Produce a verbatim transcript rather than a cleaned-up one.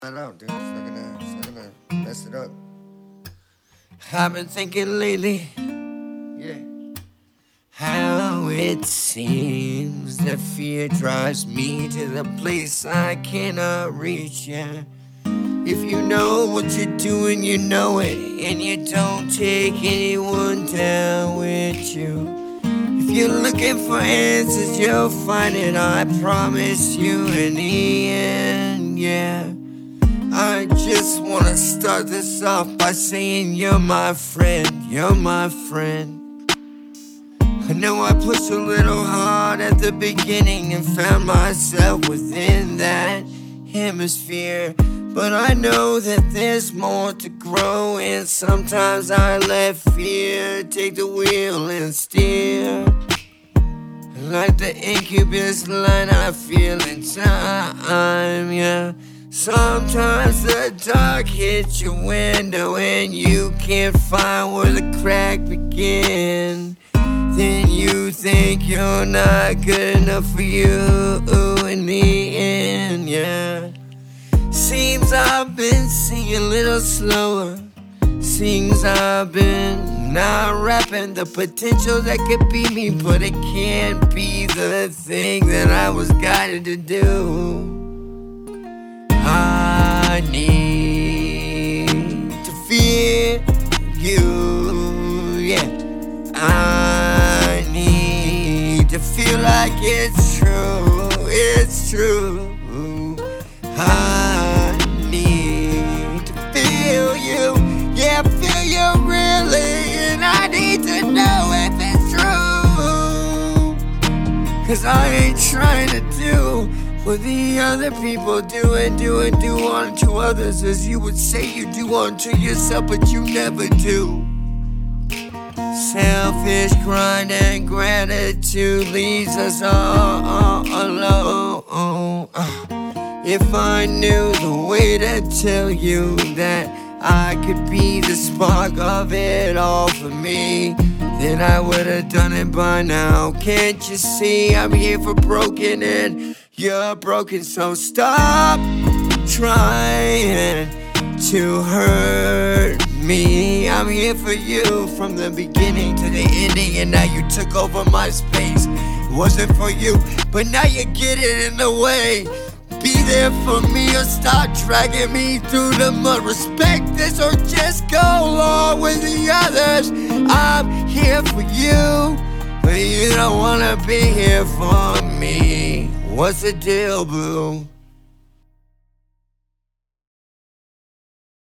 I know, dude. It's not gonna, it's not gonna mess it up. I've been thinking lately, yeah, how it seems that fear drives me to the place I cannot reach, yeah. If you know what you're doing, you know it, and you don't take anyone down with you. If you're looking for answers, you'll find it, I promise you in the end, yeah. I just wanna start this off by saying you're my friend, you're my friend. I know I pushed a little hard at the beginning and found myself within that hemisphere, but I know that there's more to grow, and sometimes I let fear take the wheel and steer. Like the incubus line I feel in time, yeah. Sometimes the dark hits your window and you can't find where the crack began. Then you think you're not good enough for you in the end, yeah. Seems I've been singing a little slower. Seems I've been not rapping the potential that could be me, but it can't be the thing that I was guided to do. I need to feel you, yeah. I need to feel like it's true, it's true. I need to feel you, yeah, feel you really, and I need to know if it's true. Cause I ain't trying to do what the other people do and do and do unto others, as you would say you do unto yourself, but you never do. Selfish grind and gratitude leaves us all, all alone. If I knew the way to tell you that I could be the spark of it all for me, then I would've done it by now. Can't you see I'm here for broken and you're broken, so stop trying to hurt me. I'm here for you from the beginning to the ending, and now you took over my space. It wasn't for you, but now you get it in the way. Be there for me or stop dragging me through the mud. Respect this or just go along with the others. I'm here for you, but you don't wanna be here for me. What's the deal, boo?